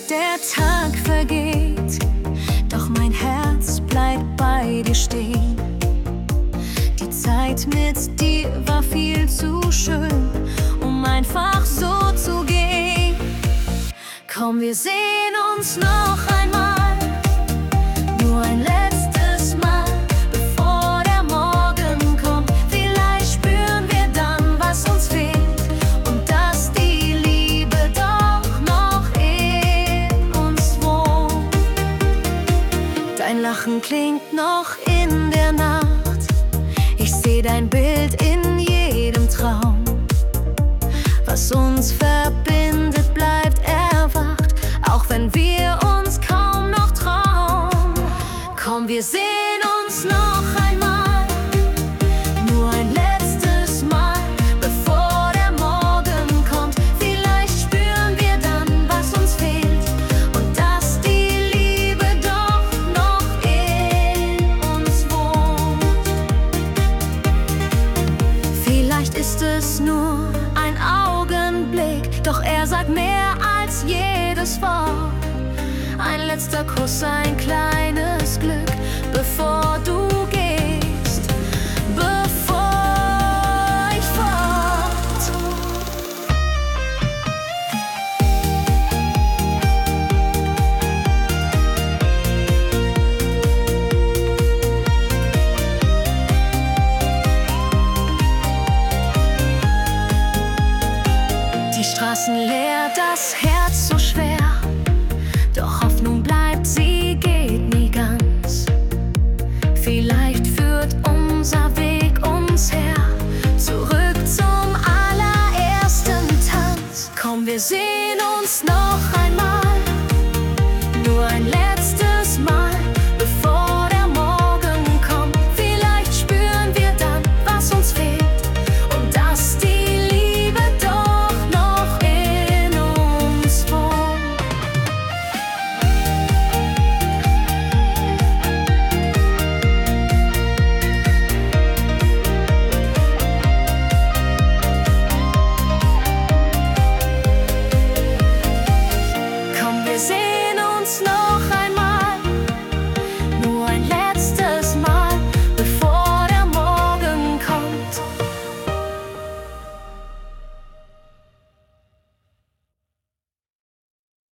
Der Tag vergeht, doch mein Herz bleibt bei dir stehen. Die Zeit mit dir war viel zu schön, um einfach so zu gehen. Komm, wir sehen uns noch einmal, nur ein letztes Mal, bevor der Morgen kommt. Vielleicht spüren wir dann, was uns fehlt, und dass die Liebe doch noch in uns wohnt. Dein Lachen klingt noch in der Nacht, ich seh dein Bild in jedem Traum. Was uns verbindet, bleibt erwacht, auch wenn wir uns kaum noch trauen. Komm, wir sehen uns noch einmal, nur ein letztes Mal, bevor der Morgen kommt. Vielleicht spüren wir dann, was uns fehlt, und dass die Liebe doch noch in uns wohnt. Vielleicht ist es nur ein Augenblick, doch er sagt mehr als jedes Wort. Ein letzter Kuss, ein kleines Glück, bevor du